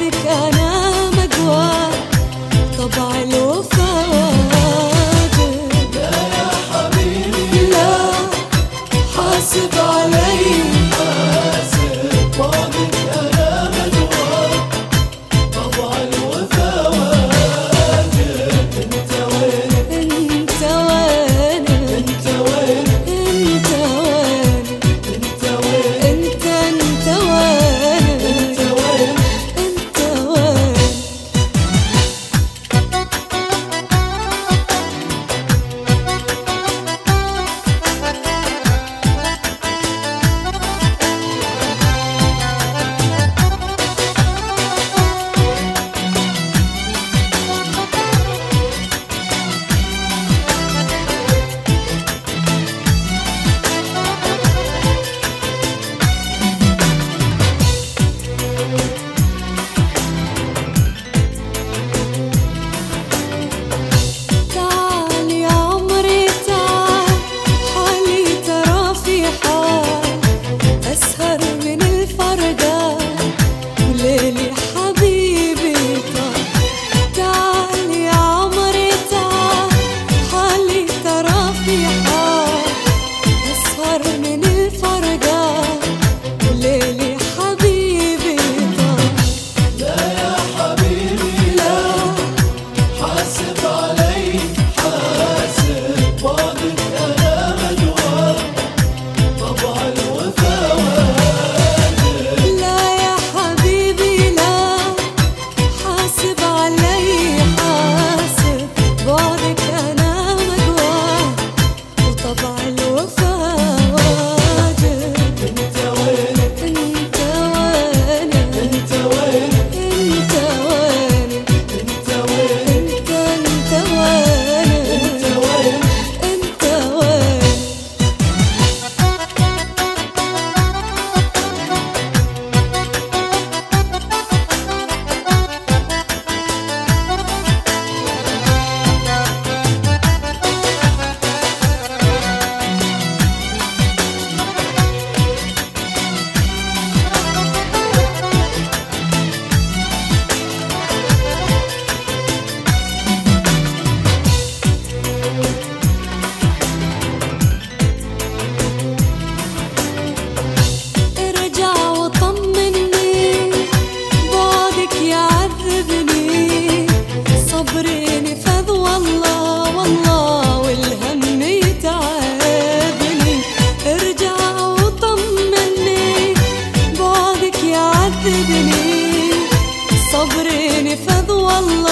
بعدك أنا مجوى طبع الوفا واجب. لا يا حبيبي لا حاسب علي حاسب بعدك أنا مجوى طبع الوفا واجب. انت وين انت وين انت وين انت وين انت وين انت وين انت وين انت وين. تعال يا عمري تعال حالي ترى في حال أسهر من الفرقة وليلي حبيبي طال. تعال يا عمري تعال حالي ترى في حال أسهر من الفرقة وليلي حبيبي طال. لا يا حبيبي لا حاسب علي حاسب بعدك أنا مجوى طبع الوفا واجب. لا يا حبيبي لا حاسب علي حاسب بعدك أنا مجوى وطبع الوفا واجب. انت وين انت وين انت وين انت وين انت وين انت وين انت وين انت وين. ارجع وطمني بعدك يعذبني صبري نفذ والله والله والهم يتعبني. ارجع وطمني بعدك يعذبني صبري نفذ والله